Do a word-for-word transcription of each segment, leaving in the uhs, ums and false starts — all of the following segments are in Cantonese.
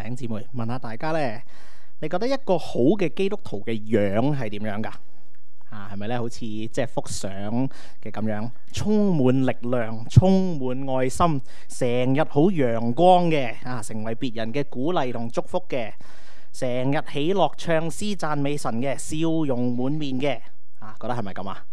兄姊妹，問下大家呢，你覺得一個好嘅基督徒嘅樣係點樣㗎？啊，係咪咧？好似即係幅相嘅咁樣，充滿力量，充滿愛心，成日好陽光嘅啊，成為別人嘅鼓勵同祝福嘅，成日喜樂唱詩讚美神嘅，笑容滿面嘅啊，覺得係咪咁啊？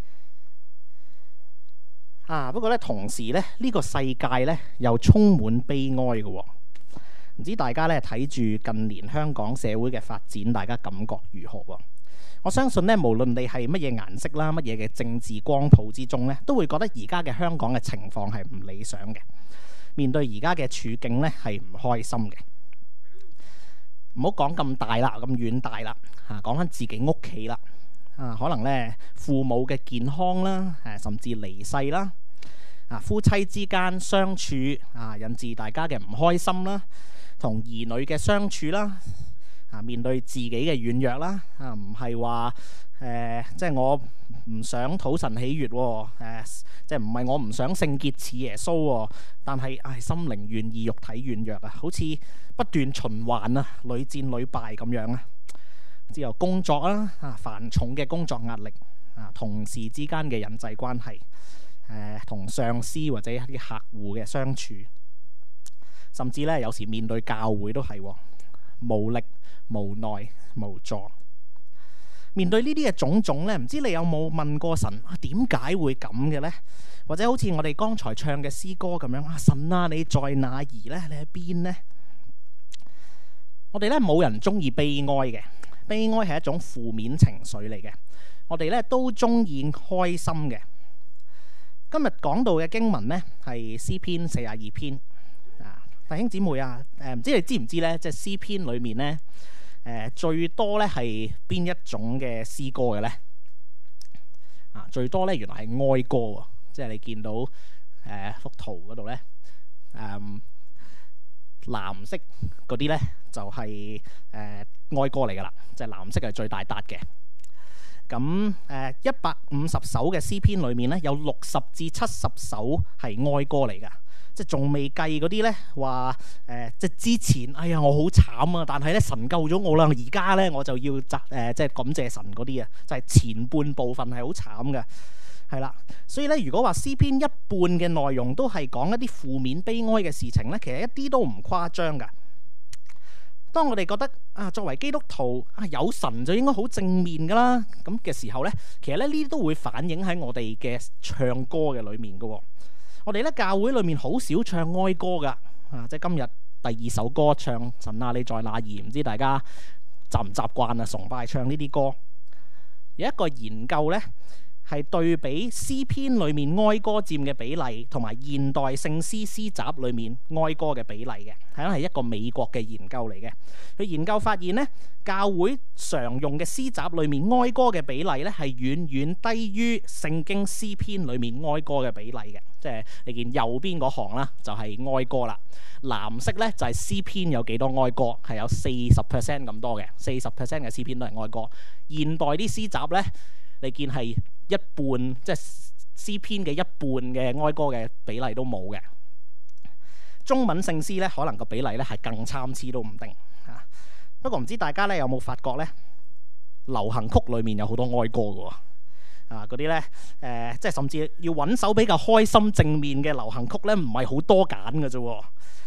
啊，不過咧，同時咧，呢個世界咧又充滿悲哀嘅喎。唔知大家咧睇住近年香港社會嘅發展，大家感覺如何喎？我相信咧，無論你係乜嘢顏色啦，乜嘢嘅政治光譜之中咧，都會覺得而家嘅香港嘅情況係唔理想嘅。面對而家嘅處境咧，係唔開心嘅。唔好講咁大啦，咁遠大啦，嚇講翻自己屋企啦。啊，可能咧父母嘅健康啦，誒甚至離世啦，啊夫妻之間相處啊，引致大家嘅唔開心啦，同兒女嘅相處啦，啊面對自己嘅軟弱啦，啊唔係話誒即係我唔想討神喜悅喎，誒即係唔係我唔想聖潔似耶穌喎，但係唉心靈願意，肉體軟弱啊，好似不斷循環啊，屢戰屢敗咁樣啊。之後工作啦，啊繁重嘅工作壓力，啊同事之間嘅人際關係，誒同上司或者一啲客戶嘅相處，甚至咧有時面對教會都係無力、無奈、無助。面對呢啲嘅種種咧，唔知你有冇問過神啊？點解會咁嘅咧？或者好似我哋剛才唱嘅詩歌咁樣啊，神啊，你在哪兒咧？你喺邊咧？我哋咧冇人中意悲哀嘅。悲哀係一種負面情緒嚟嘅，我哋咧都中意開心嘅。今日講到嘅經文呢，係詩篇四十二篇啊，弟兄姊妹啊，誒、呃、唔知你知唔知咧？即係詩篇裏面咧，誒、呃、最多咧係邊一種嘅詩歌嘅咧？啊，最多咧原來係哀歌喎，即係你見到誒、呃、幅圖嗰度咧，誒、呃、藍色嗰啲咧就係、是、誒。呃哀歌嚟噶啦，即係藍色係最大笪嘅。咁誒一百五十首嘅詩篇裏面咧，有六十至七十首係哀歌嚟噶，即係仲未計嗰啲咧話誒，即係之前哎呀我好慘啊，但係咧神救咗我啦，而家咧我就要責誒即係感謝神嗰啲啊，就係、是、前半部分係好慘嘅，係啦。所以咧，如果話詩篇一半嘅內容都係講一啲負面悲哀嘅事情咧，其實一啲都唔誇張噶。當我哋覺得啊，作為基督徒啊，有神就應該好正面噶啦，咁嘅時候呢，其實咧呢啲都會反映喺我哋嘅唱歌嘅裏面噶。我哋咧教會裏面好少唱哀歌噶，啊，即係今日第二首歌唱神啊，你在哪兒？唔知大家習唔習慣啊？崇拜唱呢啲歌。有一個研究呢，係對比詩篇裏面哀歌佔嘅比例，同埋現代聖詩詩集裏面哀歌嘅比例嘅，係係一個美國嘅研究嚟嘅。佢研究發現呢，教會常用嘅詩集裏面哀歌嘅比例呢，係遠遠低於聖經詩篇裏面哀歌嘅比例嘅。即係你見右邊嗰行啦，就係哀歌啦。藍色呢，就係詩篇有幾多哀歌，係有四十 percent 咁多嘅，四十 percent 嘅詩篇都係哀歌。現代啲詩集呢，你見係一半，即係詩篇嘅一半嘅哀歌嘅比例都冇嘅。中文聖詩咧，可能個比例咧係更參差都唔定啊。不過唔知大家咧有冇發覺咧，流行曲裏面有好多哀歌嘅喎啊，嗰啲咧誒，即係甚至要揾首比較開心正面嘅流行曲咧，唔係好多揀嘅啫。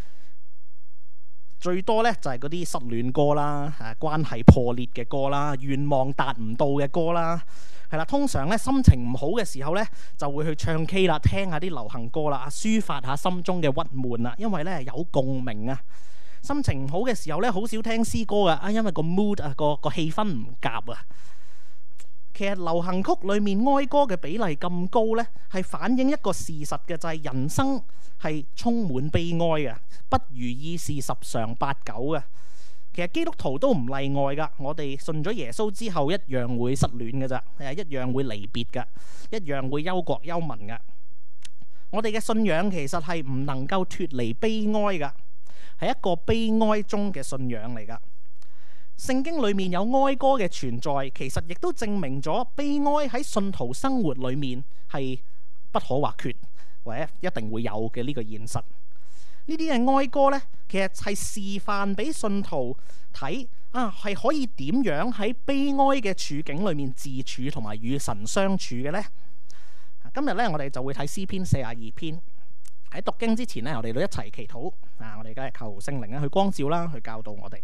最多咧就係嗰啲失戀歌啦，誒、啊、關係破裂嘅歌啦，願望達唔到嘅歌啦。係啦，通常咧心情唔好嘅時候咧，就會去唱 K 啦，聽下啲流行歌啦，抒發下心中嘅鬱悶啦。因為咧有共鳴啊。心情唔好嘅時候咧，好少聽詩歌噶，啊，因為個 mood 啊，個個氣氛唔夾啊。其實流行曲裡面哀歌嘅比例咁高咧，係反映一個事實嘅，就係、是、人生係充滿悲哀嘅，不如意事十常八九嘅。其實基督徒都唔例外噶，我哋信咗耶穌之後一樣會失戀嘅咋，誒一樣會離別噶，一樣會憂國憂民噶。我哋嘅信仰其實係唔能夠脫離悲哀噶，係一個悲哀中嘅信仰嚟噶。聖經裏面有哀歌嘅存在，其實亦都證明咗悲哀喺信徒生活裏面係不可或缺，或者一定會有嘅呢個現實。 呢啲嘅哀歌呢，其實係示範俾信徒睇啊，係可以點樣喺悲哀嘅處境裏面自處同埋與神相處嘅呢？今日呢，我哋就會睇詩篇四十二篇。喺讀經之前呢，我哋都一齊祈禱啊！我哋梗係求聖靈咧去光照啦，去教導我哋。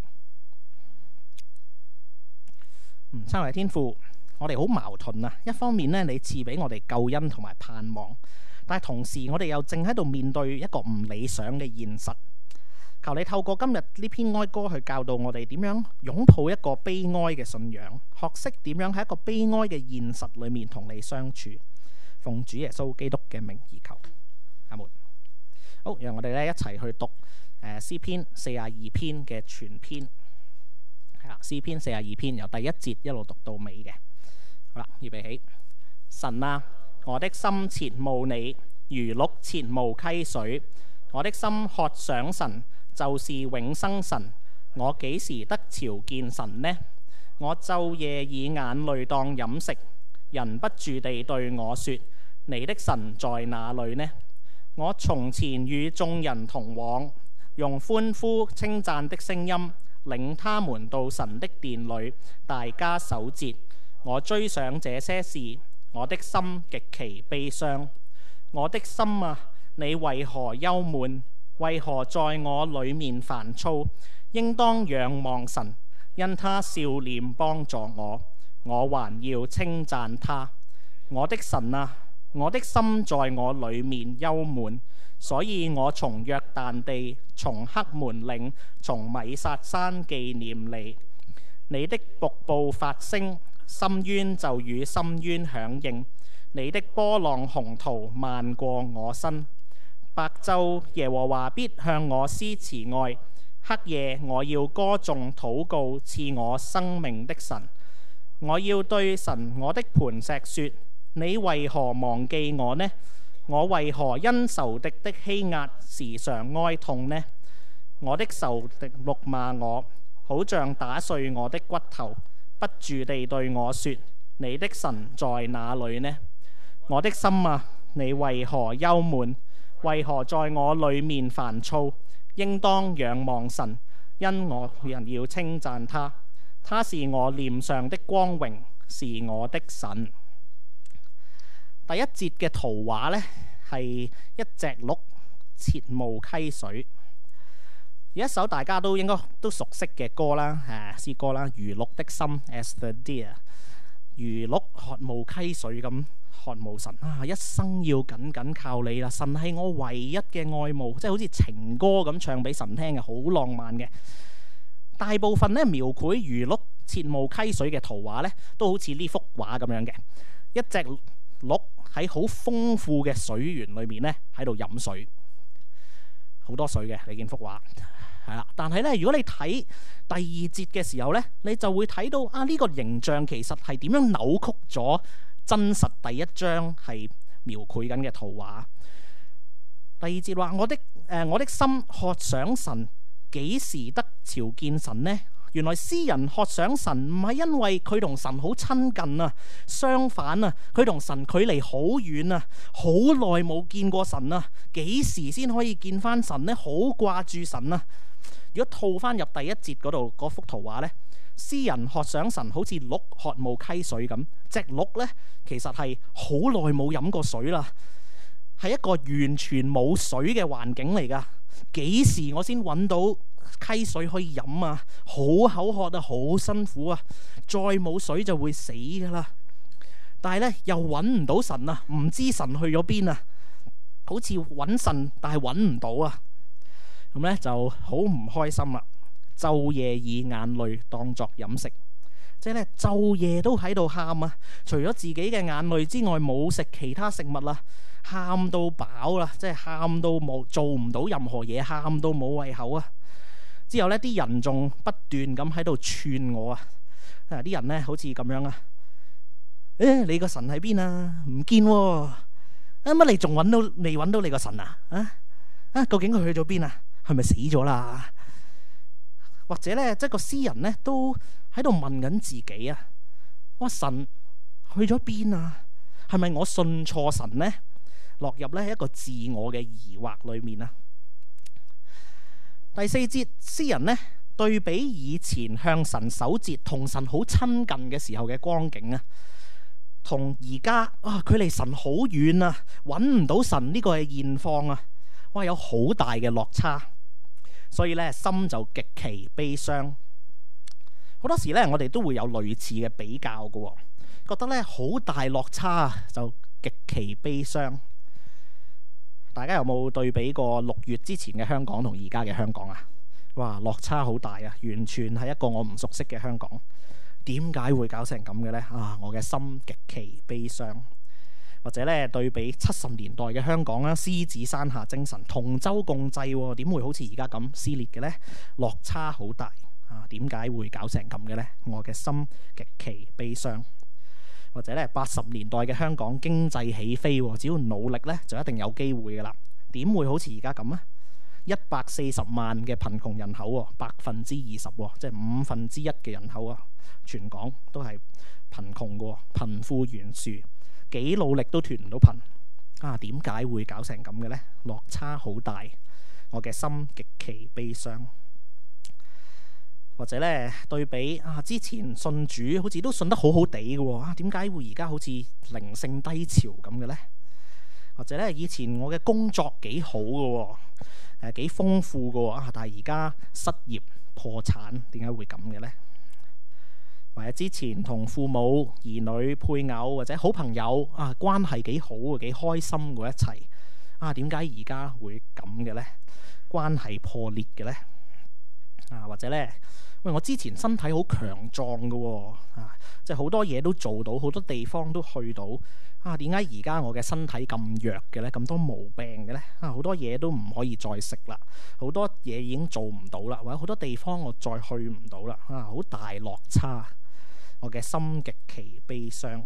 嗯，親愛嘅天父，我哋好矛盾啊！一方面呢，你賜俾我哋救恩同埋盼望，但係同時我哋又正喺度面對一個唔理想嘅現實。求你透過今日呢篇哀歌去教導我哋點樣擁抱一個悲哀嘅信仰，學識點樣喺一個悲哀嘅現實裏面同你相處。奉主耶穌基督嘅名而求，阿門。好，讓我哋咧一齊去讀誒詩篇四十二篇嘅全篇。係啦，詩篇四十二篇由第一節一路讀到尾嘅。好啦，預備起。神啊，我的心切慕你，如鹿切慕溪水。我的心渴想神，就是永生神。我幾時得朝見神呢？我晝夜以眼淚當飲食，人不住地對我說：你的神在哪裏呢？我從前與眾人同往，用歡呼稱讚的聲音領他們到神的殿裏，大家守節。我追想這些事，我的心極其悲傷。我的心啊，你為何憂悶？為何在我裏面煩躁？應當仰望神，因他笑臉幫助我，我還要稱讚他。我的神啊，我的心在我裏面憂悶，所以我從約旦地、從黑門嶺、從米薩山紀念你。你的瀑布發聲，深淵就與深淵響應。你的波浪洪濤漫過我身。白晝耶和華必向我施慈愛，黑夜我要歌頌禱告賜我生命的神。我要對神我的磐石說：你為何忘記我呢？我為何因仇敵的欺壓時常哀痛呢？我的仇敵辱罵我，好像打碎我的骨頭，不住地對我說：你的神在哪裏呢？我的心啊，你為何憂悶？為何在我裏面煩躁？應當仰望神，因我人要稱讚他。他是我臉上的光榮，是我的神。第一節嘅圖畫呢，係一隻鹿切慕溪水。有一首大家都應該都熟悉嘅歌啦，誒詩歌啦，如鹿的心 as the deer， 如鹿渴慕溪水咁渴慕神啊！一生要緊緊靠你啦，神係我唯一嘅愛慕，即係好似情歌咁唱俾神聽嘅，好浪漫嘅。大部分咧描繪如鹿切慕溪水嘅圖畫咧，都好似呢幅畫咁樣嘅，一隻鹿喺好豐富嘅水源裏面咧喺度飲水，好多水嘅。你見幅畫係啦，但係咧如果你睇第二節嘅時候咧，你就會睇到啊呢個形象其實係點樣扭曲咗真實第一章係描繪緊嘅圖畫。第二節話：我的誒、呃、我的心渴想神，幾時得朝見神呢？原來詩人渴想神唔係因為佢同神好親近啊，相反啊，佢同神距離好遠啊，好耐冇見過神啊，幾時先可以見翻神呢？好掛住神啊！如果套翻入第一節嗰度嗰幅圖畫呢，詩人渴想神好似鹿渴慕溪水咁，隻鹿呢，其實係好耐冇飲過水啦，係一個完全冇水嘅環境嚟噶。幾時我先揾到溪水可以飲啊？好口渴啊，好辛苦啊，再冇水就會死噶啦。但係咧又揾唔到神啊，唔知神去咗邊啊，好似揾神但係揾唔到啊，咁咧就好唔開心啦。晝夜以眼淚當作飲食，即係咧晝夜都喺度喊啊，除咗自己嘅眼淚之外，冇食其他食物啦。喊到飽啦，即係喊到冇做唔到任何嘢，喊到冇胃口啊！之後呢啲人仲不斷咁喺度串我啊！啊啲人呢好似咁樣啊，誒、欸、你個神喺邊啊？唔見喎！啊乜你仲揾到未揾到你個神啊？啊啊究竟佢去咗邊啊？係咪死咗啦？或者呢，即係個詩人呢都喺度問緊自己啊！哇神去咗邊啊？係咪我信錯神呢？落入咧一個自我嘅疑惑裏面啊！ 第四節，詩人呢對比以前向神守節同神好親近嘅時候嘅光景啊，同而家啊距離神好遠啊，揾唔到神呢個係現況啊，哇有好大嘅落差，所以咧心就極其悲傷。好多時咧我哋都會有類似嘅比較嘅，覺得咧好大落差就極其悲傷。大家有冇對比過六月之前嘅香港同而家嘅香港啊？哇，落差好大啊！完全係一個我唔熟悉嘅香港。點解會搞成咁嘅呢？啊，我嘅心極其悲傷。或者咧對比七十年代嘅香港啦，獅子山下精神，同舟共濟，點會好似而家咁撕裂嘅呢？落差好大啊！點解會搞成咁嘅呢？我嘅心極其悲傷。或者咧八十年代嘅香港經濟起飛，只要努力咧就一定有機會噶啦。點會好似而家咁啊？一百四十萬嘅貧窮人口，百分之二十，即係五分之一嘅人口啊！全港都係貧窮嘅，貧富懸殊，幾努力都脫唔到貧啊！點解會搞成咁嘅呢？落差好大，我嘅心極其悲傷。或者咧對比啊，之前信主好似都信得好好地嘅喎，啊點解會而家好似靈性低潮咁嘅呢？或者咧以前我嘅工作幾好嘅喎，誒幾豐富嘅喎，啊但係而家失業破產，點解會咁嘅呢？或者之前同父母、兒女、配偶或者好朋友啊關係幾好嘅，幾開心嘅一齊，啊點解而家會咁嘅呢？關係破裂嘅呢？啊或者咧，喂我之前身體好強壯嘅喎，啊即係好多嘢都做到，好多地方都去到，啊點解而家我嘅身體咁弱嘅咧？咁多毛病嘅咧？啊好多嘢都唔可以再食啦，好多嘢已經做唔到啦，或者好多地方我再去唔到啦，啊好大落差，我嘅心極其悲傷。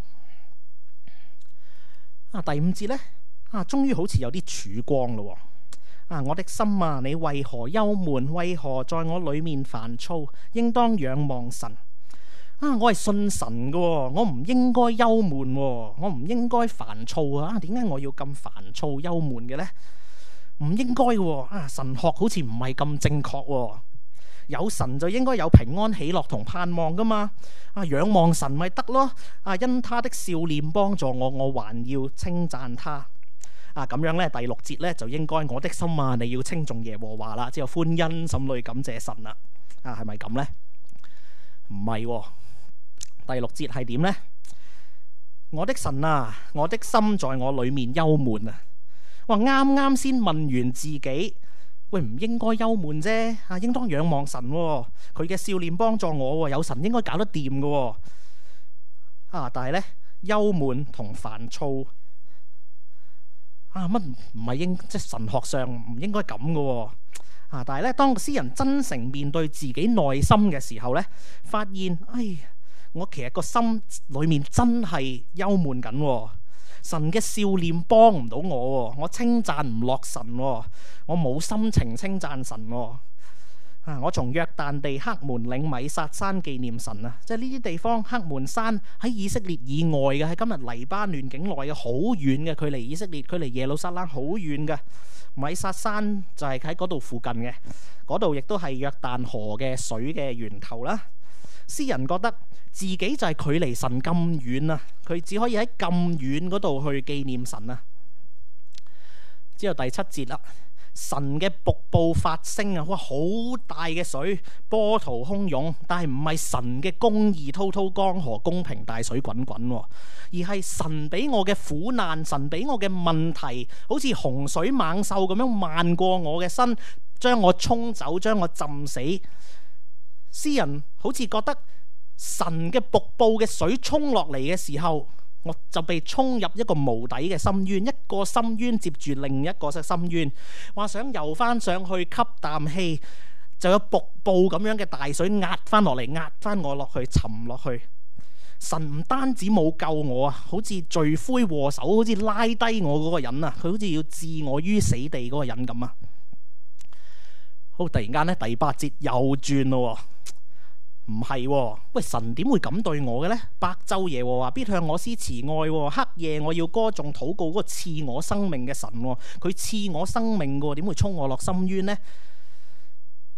啊第五節咧，啊終於好似有啲曙光咯喎。啊！我的心啊，你為何憂悶？為何在我裏面煩躁？應當仰望神。啊！我係信神嘅，我唔應該憂悶，我唔應該煩躁啊！點解我要咁煩躁憂悶嘅呢？唔應該嘅啊！神學好似唔係咁正確。有神就應該有平安喜樂同盼望噶嘛。啊！仰望神咪得咯。啊！因他的笑臉幫助我，我還要稱讚他。啊咁樣咧，第六節咧就應該我的心啊，你要稱頌耶和華啦，之後歡欣心裏感謝神啦。啊，係咪咁呢？唔係喎。第六節係點呢？我的神啊，我的心在我裏面憂悶啊。哇，啱啱先問完自己，喂唔應該憂悶啫。啊，應當仰望神喎，佢嘅笑臉幫助我喎，有神應該搞得掂嘅喎。啊，但係咧憂悶同煩躁。啊乜唔係應即係神學上唔應該咁嘅喎啊！但係咧，當個詩人真誠面對自己內心嘅時候咧，發現哎，我其實個心裏面真係憂悶緊喎。神嘅笑臉幫唔到我喎，我稱讚唔落神喎，我冇心情稱讚神喎。啊！我從約旦地黑門嶺米薩山紀念神啊，即係呢啲地方，黑門山喺以色列以外嘅，喺今日黎巴嫩境內嘅，好遠嘅，距離以色列，距離耶路撒冷好遠嘅。米薩山就係喺嗰度附近嘅，嗰度亦都係約旦河嘅水嘅源頭啦。詩人覺得自己就係距離神咁遠啊，佢只可以喺咁遠嗰度去紀念神啊。之後第七節啦。神嘅瀑布發聲啊！哇，好大嘅水，波濤洶湧，但係唔係神嘅公義滔滔江河，公平大水滾滾，而係神俾我嘅苦難，神俾我嘅問題，好似洪水猛獸咁樣漫過我嘅身，將我沖走，將我浸死。詩人好似覺得神嘅瀑布嘅水沖落嚟嘅時候，我就被沖入一個無底嘅深淵，一個深淵接住另一個嘅深淵，話想游翻上去吸啖氣，就有瀑布咁樣嘅大水壓翻落嚟，壓翻我落去，沉落去。神唔單止冇救我啊，好似罪魁禍首，好似拉低我嗰個人啊，佢好似要置我於死地嗰個人咁啊。好，突然間咧，第八節又轉咯。唔係喎，喂，神點會咁對我嘅呢？白晝耶和華必向我施慈愛喎，黑夜我要歌頌禱告嗰個賜我生命嘅神喎，佢賜我生命嘅喎，點會沖我落深淵呢？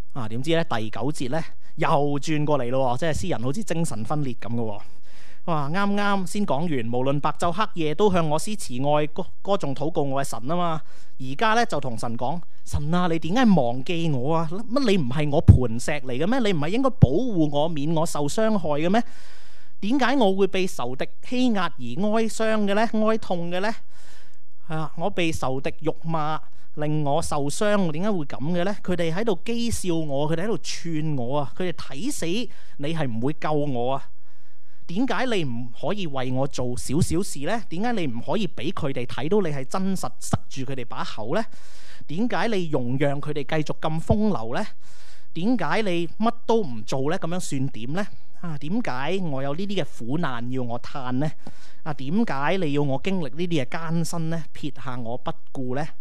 啊，點知咧第九節咧又轉過嚟咯，即係詩人好似精神分裂咁嘅。哇！啱啱先講完，無論白晝黑夜都向我施慈愛，歌歌頌禱告我嘅神啊嘛。而家咧就同神講：神啊，你點解忘記我啊？乜你唔係我磐石嚟嘅咩？你唔係應該保護我，免我受傷害嘅咩？點解我會被仇敵欺壓而哀傷嘅咧？哀痛嘅咧？啊！我被仇敵辱罵，令我受傷，點解會咁嘅咧？佢哋喺度譏笑我，佢哋喺度串我啊！佢哋睇死你係唔會救我啊！點解你唔可以為我做少少事呢？點解你唔可以俾佢哋睇到你係真實，塞住佢哋把口呢？點解你容讓佢哋繼續咁風流呢？點解你乜都唔做呢？咁樣算點呢？啊，點解我有呢啲嘅苦難要我嘆呢？啊，點解你要我經歷呢啲嘅艱辛呢？撇下我不顧呢？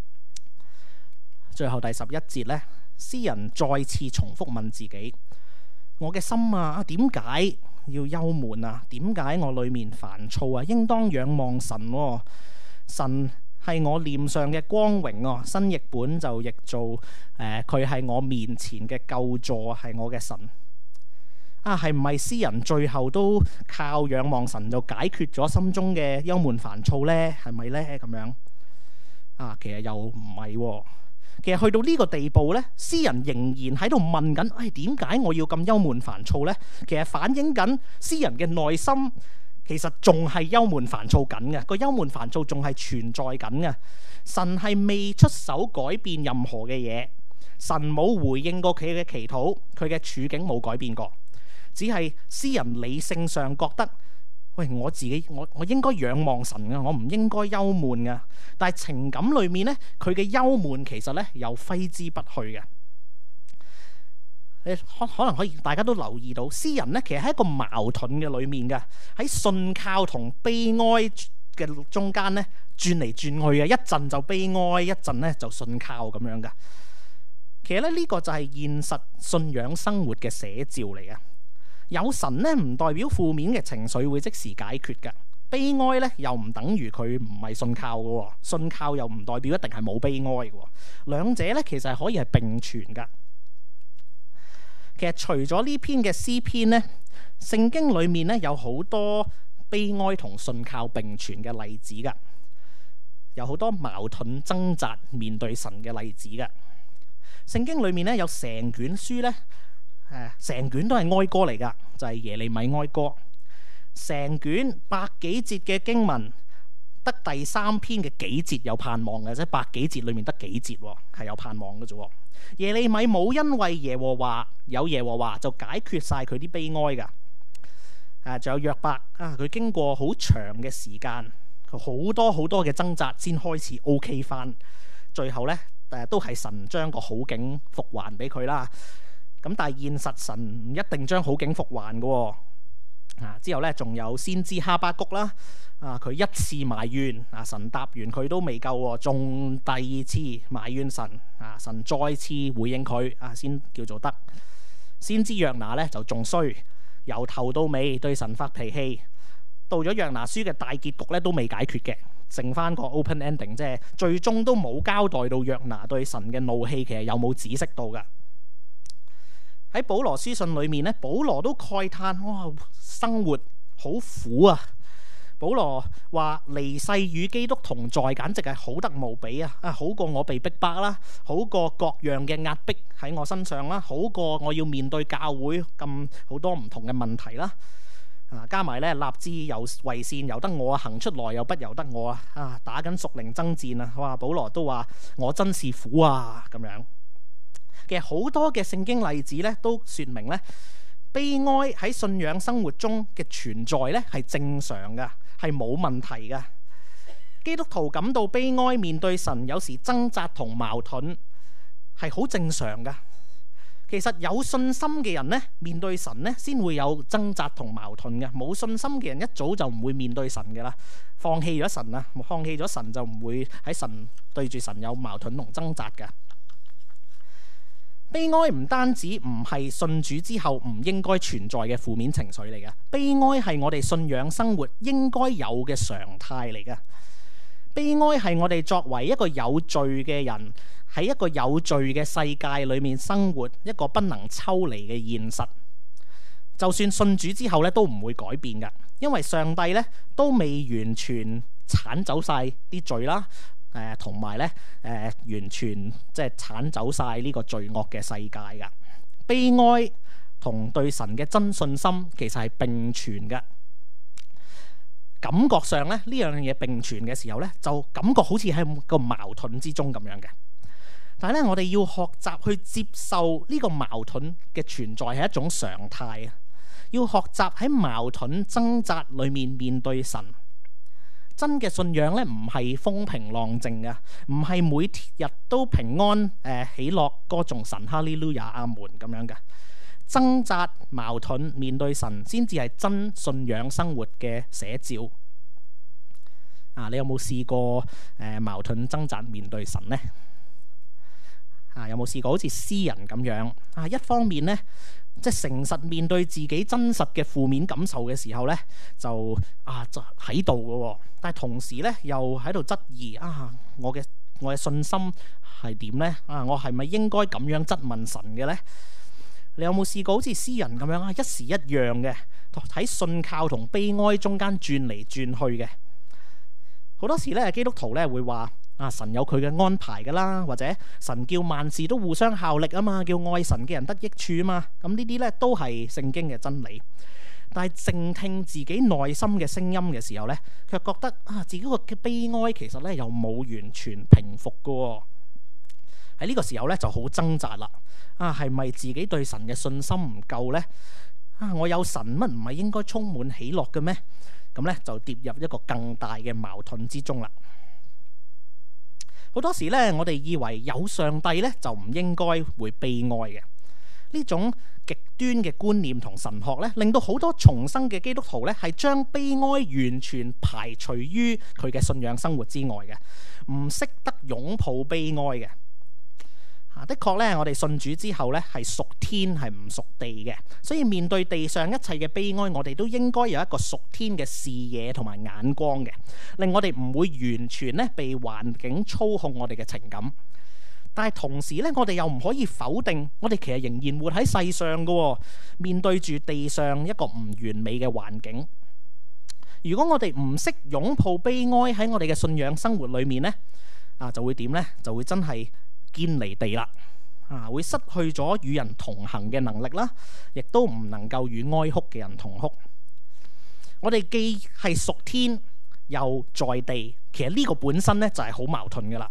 最後第十一節呢，詩人再次重複問自己：我嘅心啊，點解要憂悶啊？點解我裏面煩躁啊？應當仰望神喎，神係我臉上嘅光榮喎。新譯本就譯做誒，佢係我面前嘅救助，係我嘅神。啊，係唔係詩人最後都靠仰望神就解決咗心中嘅憂悶煩躁呢？係咪呢？咁樣啊，其實又唔係喎。其實去到呢個地步呢，詩人仍然喺度問緊：誒，點解我要咁憂悶煩躁呢？其實反映緊詩人嘅內心其實仲係憂悶煩躁緊嘅，個憂悶煩躁仲係存在緊嘅。神係未出手改變任何嘅嘢，神冇回應過佢嘅祈禱，佢嘅處境冇改變過。只係詩人理性上覺得，喂，我自己我我應該仰望神嘅，我唔應該憂悶嘅。但係情感裏面咧，佢嘅憂悶其實咧又揮之不去嘅。你可可能可以大家都留意到，詩人咧其實喺一個矛盾嘅裏面嘅，喺信靠同悲哀嘅中間咧轉嚟轉去嘅，一陣就悲哀，一陣咧就信靠咁樣嘅。其實咧呢個就係現實信仰生活嘅寫照嚟嘅。有神咧唔代表負面嘅情緒會即時解決嘅，悲哀咧又唔等於佢唔係信靠嘅，信靠又唔代表一定係冇悲哀嘅，兩者咧其實係可以係並存噶。其實除咗呢篇嘅詩篇咧，聖經裏面咧有好多悲哀同信靠並存嘅例子噶，有好多矛盾掙扎面對神嘅例子噶。聖經裏面咧有成卷書咧。誒，成卷都係哀歌嚟噶，就係耶利米哀歌。成卷百幾節嘅經文，得第三篇嘅幾節有盼望嘅，即係百幾節裏面得幾節係有盼望嘅啫。耶利米冇因為耶和華有耶和華就解決晒佢啲悲哀噶。誒，仲有約伯啊，佢經過好長嘅時間，好多好多嘅掙扎先開始 OK 翻，最後咧誒都係神將個好景復還俾佢啦。咁但係現實神唔一定將好景復還嘅喎。啊，之後咧仲有先知哈巴谷啦，啊佢一次埋怨，啊神答完佢都未夠喎，仲第二次埋怨神，啊神再次回應佢，啊先叫做得。先知約拿咧就仲衰，由頭到尾對神發脾氣，到咗約拿書嘅大結局咧都未解決嘅，剩翻個 open ending，即係最終都冇交代到約拿對神嘅怒氣其實有冇止息到㗎。喺保羅書信裏面咧，保羅都慨嘆：哇，生活好苦啊！保羅話離世與基督同在，簡直係好得無比啊！啊，好過我被逼迫啦，好過各樣嘅壓迫喺我身上啦，好過我要面對教會咁好多唔同嘅問題啦。啊，加埋咧立志由為善由得我啊，行出來又不由得我啊！啊，打緊屬靈爭戰啊！哇，保羅都話我真是苦啊！咁樣。其實好多嘅聖經例子咧，都說明咧，悲哀喺信仰生活中嘅存在咧係正常噶，係冇問題噶。基督徒感到悲哀，面對神有時掙扎同矛盾，係好正常噶。其實有信心嘅人咧，面對神咧，先會有掙扎同矛盾嘅。冇信心嘅人一早就唔會面對神嘅啦，放棄咗神啊，放棄咗神就唔會喺神對住神有矛盾同掙扎噶。悲哀唔單止唔係信主之後唔應該存在嘅負面情緒嚟嘅，悲哀係我哋信仰生活應該有嘅常態嚟嘅。悲哀係我哋作為一個有罪嘅人喺一個有罪嘅世界裏面生活，一個不能抽離嘅現實。就算信主之後咧，都唔會改變㗎，因為上帝咧都未完全剷走晒啲罪啦，誒同埋咧誒完全即係剷走晒呢個罪惡嘅世界㗎。悲哀同對神嘅真信心其實係並存嘅。感覺上咧呢樣嘢並存嘅時候咧，就感覺好似喺個矛盾之中咁樣嘅。但係咧，我哋要學習去接受呢個矛盾嘅存在係一種常態啊！要學習喺矛盾掙扎裏面面對神。真嘅信仰咧，唔係風平浪靜嘅，唔係每日都平安誒、呃、喜樂歌頌神哈利路亞阿門咁樣嘅。掙扎矛盾面對神，先至係真信仰生活嘅寫照。啊，你有冇試過誒、呃、矛盾掙扎面對神呢？啊，有冇試過好似詩人咁樣啊？一方面呢，即係誠實面對自己真實嘅負面感受嘅時候呢，就啊就喺度嘅。但係同時呢，又喺度質疑啊，我嘅我嘅信心係點呢？啊，我係咪應該咁樣質問神嘅呢？你有冇試過好似詩人咁樣啊？一時一樣嘅，喺信靠同悲哀中間轉嚟轉去嘅。好多時咧，基督徒咧會話啊，神有佢嘅安排噶啦，或者神叫萬事都互相效力啊嘛，叫愛神嘅人得益處啊嘛。咁呢啲咧都係聖經嘅真理。但係靜聽自己內心嘅聲音嘅時候咧，卻覺得啊，自己個嘅悲哀其實咧又冇完全平復噶喎。喺呢個時候咧就好掙扎啦。啊，係咪自己對神嘅信心唔夠呢？啊，我有神乜唔係應該充滿喜樂嘅咩？咁咧就跌入一個更大嘅矛盾之中啦。好多時咧，我哋以為有上帝咧就唔應該會悲哀嘅。呢種極端嘅觀念同神學咧，令到好多重生嘅基督徒咧係將悲哀完全排除於佢嘅信仰生活之外嘅，唔識得擁抱悲哀嘅。啊，的確咧，我哋信主之後咧係屬天係唔屬地嘅，所以面對地上一切嘅悲哀，我哋都應該有一個屬天嘅視野同埋眼光嘅，令我哋唔會完全咧被環境操控我哋嘅情感。但係同時咧，我哋又唔可以否定，我哋其實仍然活喺世上嘅，面對住地上一個唔完美嘅環境。如果我哋唔識擁抱悲哀喺我哋嘅信仰生活裏面咧，啊就會點咧？就會真係堅離地啦，啊，會失去咗與人同行嘅能力啦，亦都唔能夠與哀哭嘅人同哭。我哋既係屬天又在地，其實呢個本身咧就係好矛盾噶啦。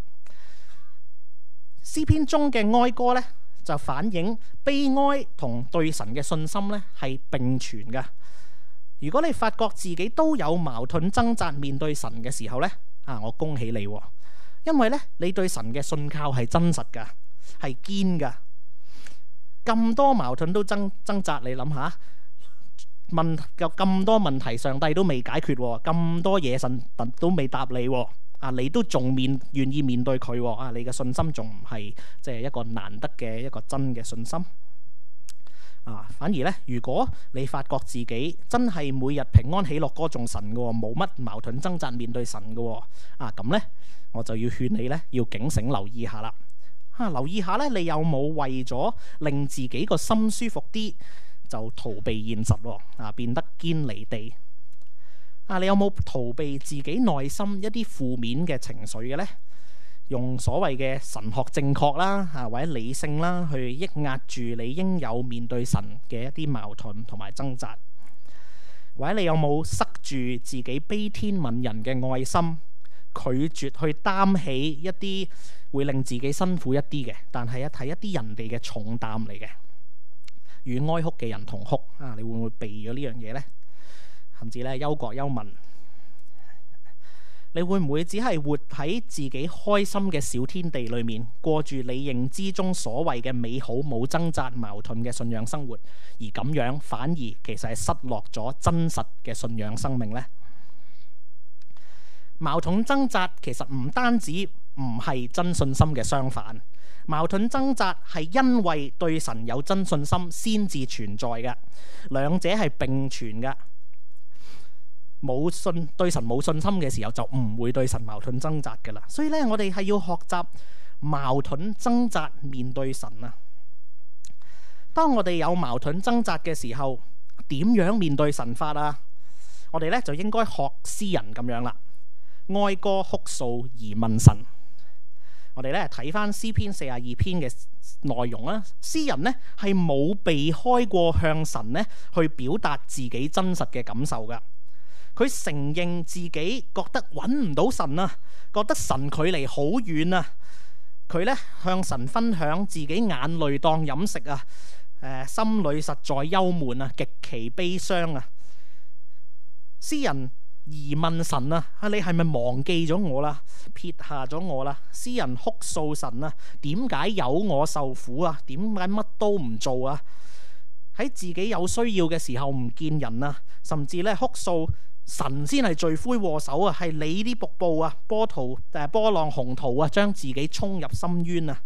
詩篇中嘅哀歌咧，就反映悲哀同對神嘅信心咧係並存噶。如果你發覺自己都有矛盾掙扎面對神嘅時候咧，啊，我恭喜你，因為咧你對神嘅信靠係真實噶，係堅噶。咁多矛盾都掙掙扎，你諗下，問有咁多問題，上帝都未解決，咁多嘢神都未答你，啊，你都仲面願意面對佢，啊，你嘅信心仲唔係即係一個難得嘅一個真嘅信心？啊，反而咧，如果你發覺自己真係每日平安喜樂歌頌神嘅，冇乜矛盾掙扎面對神嘅，啊，咁咧我就要勸你咧要警醒留意下啦。啊，留意下咧，你有冇為咗令自己個心舒服啲，就逃避現實喎？啊，變得堅離地。啊，你有冇逃避自己內心一啲負面嘅情緒嘅呢？用所謂嘅神學正確啦，啊，或者理性啦，去抑壓住你應有面對神嘅一啲矛盾同埋掙扎，或者你有冇塞住自己悲天憫人嘅愛心，拒絕去擔起一啲會令自己辛苦一啲嘅，但係一睇一啲人哋嘅重擔嚟嘅，與哀哭嘅人同哭啊！你會唔會避咗呢樣嘢呢？甚至咧憂國憂民，你會唔會只係活喺自己開心嘅小天地裏面，過住你認知中所謂嘅美好冇掙扎矛盾嘅信仰生活，而咁樣反而其實係失落咗真實嘅信仰生命呢？矛盾掙扎其實唔單止唔係真信心嘅相反，矛盾掙扎係因為對神有真信心先至存在嘅，兩者係並存嘅。冇信對神冇信心嘅時候，就唔會對神矛盾掙扎噶啦。所以咧，我哋係要學習矛盾掙扎面對神啊。當我哋有矛盾掙扎嘅時候，點樣面對神法啊？我哋咧就應該學詩人咁樣啦，哀歌哭訴而問神。我哋咧睇翻詩篇四十二篇嘅內容啦，詩人呢係冇避開過向神呢去表達自己真實嘅感受噶。佢承認自己覺得揾唔到神啊，覺得神距離好遠啊。佢咧向神分享自己眼淚當飲食啊，誒、呃，心裏實在憂悶啊，極其悲傷啊。詩人疑問神啊，你係咪忘記咗我啦？撇下咗我啦？詩人哭訴神啊，點解有我受苦啊？點解乜都唔做啊？喺自己有需要嘅時候唔見人啊，甚至咧哭訴神先係罪魁禍首啊！係你啲瀑布啊，波濤誒波浪洪濤啊，將自己衝入深淵啊！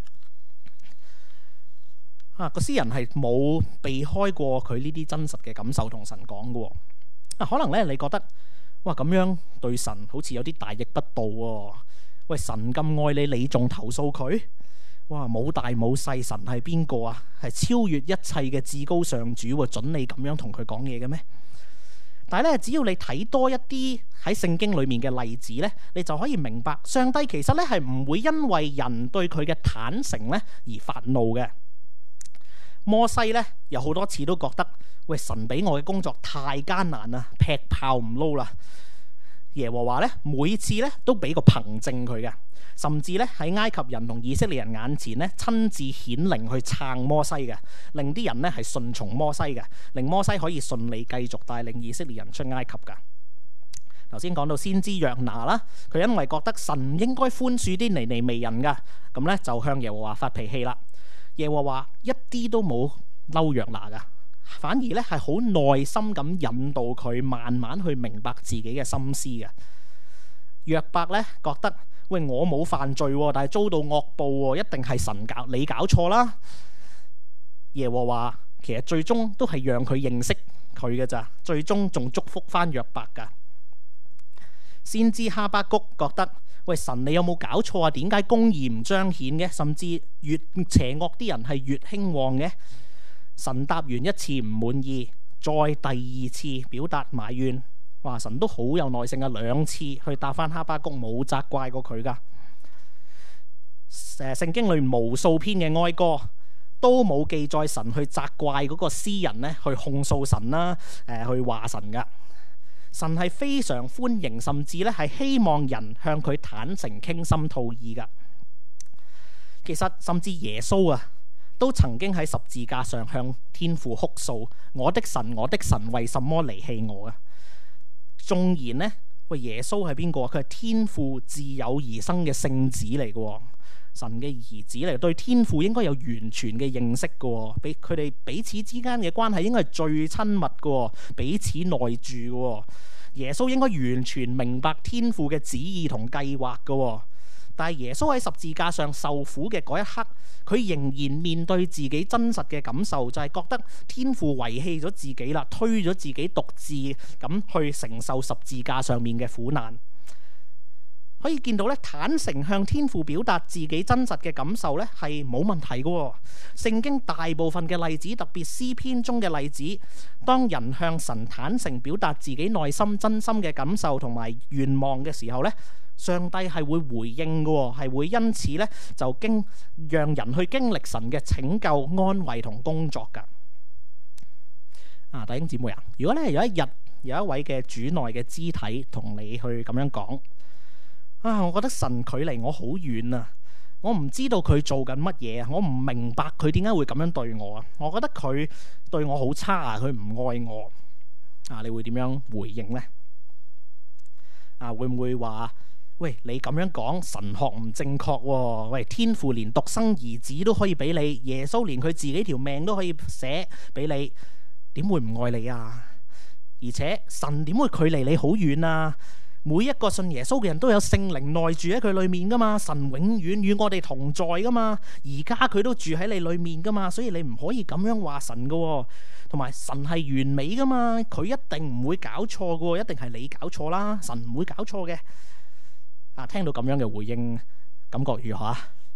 啊，個詩人係冇避開過佢呢啲真實嘅感受同神講嘅。啊，可能咧你覺得哇咁樣對神好似有啲大逆不道喎。喂，神咁愛你，你仲投訴佢？哇，冇大冇細，神係邊個啊？係超越一切嘅至高上主喎，準你咁樣同佢講嘢嘅咩？但係咧，只要你睇多一啲喺聖經裏面嘅例子咧，你就可以明白上帝其實咧係唔會因為人對佢嘅坦誠咧而發怒嘅。摩西咧有好多次都覺得，喂，神俾我嘅工作太艱難啦，劈炮唔撈啦。耶和華咧每次咧都俾個憑證佢嘅，甚至咧喺埃及人同以色列人眼前咧親自顯靈去撐摩西嘅，令啲人咧係順從摩西嘅，令摩西可以順利繼續帶領以色列人出埃及噶。頭先講到先知約拿啦，佢因為覺得神唔應該寬恕啲尼尼微人噶，咁咧就向耶和華發脾氣啦。耶和華一啲都冇嬲約拿噶，反而咧係好耐心咁引導佢慢慢去明白自己嘅心思嘅。約伯咧覺得，喂，我冇犯罪，但係遭到惡報，一定係神搞你搞錯啦。耶和華其實最終都係讓佢認識佢嘅咋，最終仲祝福翻約伯噶。先知哈巴谷覺得，喂，神你有冇搞錯啊？點解公義唔彰顯嘅？甚至越邪惡啲人係越興旺嘅？神答完一次唔滿意，再第二次表達埋怨，話神都好有耐性啊，兩次去答翻哈巴谷，冇責怪過佢噶。誒，聖經裏無數篇嘅哀歌都冇記載神去責怪嗰個詩人咧，去控訴神啦，誒，去話神噶。神係非常歡迎，甚至咧係希望人向佢坦誠傾心吐意噶。其實甚至耶穌啊，都曾經喺十字架上向天父哭訴：我的神，我的神，為什麼離棄我啊？縱然呢，喂，耶穌係邊個？佢係天父自有而生嘅聖子嚟嘅，神嘅兒子嚟，對天父應該有完全嘅認識嘅，比佢哋彼此之間嘅關係應該係最親密嘅，彼此內住嘅。耶穌應該完全明白天父嘅旨意同計劃嘅。但係耶穌喺十字架上受苦嘅嗰一刻，佢仍然面對自己真實嘅感受，就係覺得天父遺棄咗自己啦，推咗自己獨自咁去承受十字架上面嘅苦難。可以見到咧，坦誠向天父表達自己真實嘅感受咧，係冇問題嘅。聖經大部分嘅例子，特別詩篇中嘅例子，當人向神坦誠表達自己內心真心嘅感受同埋願望嘅時候咧，上帝係會回應嘅，係會因此咧就經讓人去經歷神嘅拯救、安慰同工作噶。啊，弟兄姊妹啊，如果咧有一日有一位嘅主內嘅肢體同你去咁樣講。啊！我覺得神距離我好遠啊！我唔知道佢做緊乜嘢啊！我唔明白佢點解會咁樣對我啊！我覺得佢對我好差啊！佢唔愛我啊！你會點樣回應呢？啊，會唔會話喂，你咁樣講神學唔正確喎？喂，天父連獨生兒子都可以俾你，耶穌連佢自己條命都可以捨俾你，點會唔愛你啊？而且神點會距離你好遠啊？每一個信耶穌嘅人都有聖靈內住喺佢裏面噶嘛，神永遠與我哋同在噶嘛，而家佢都住喺你裏面噶嘛，所以你唔可以咁樣話神噶，同埋神係完美噶嘛，佢一定唔會搞錯噶，一定係你搞錯啦，神唔會搞錯嘅。啊，聽到咁樣嘅回應，感覺如何啊？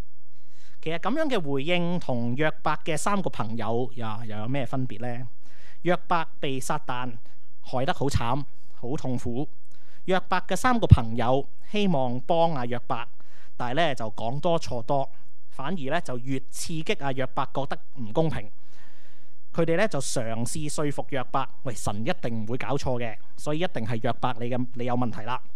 其實咁樣嘅回應同約伯嘅三個朋友又又有咩分別呢？約伯被撒旦害得好慘，好痛苦。約伯嘅三個朋友希望幫阿約伯，但係咧就講多錯多，反而咧就越刺激阿約伯覺得唔公平。佢哋咧就嘗試說服約伯，喂，神一定唔會搞錯嘅，所以一定係約伯你嘅你有問題啦。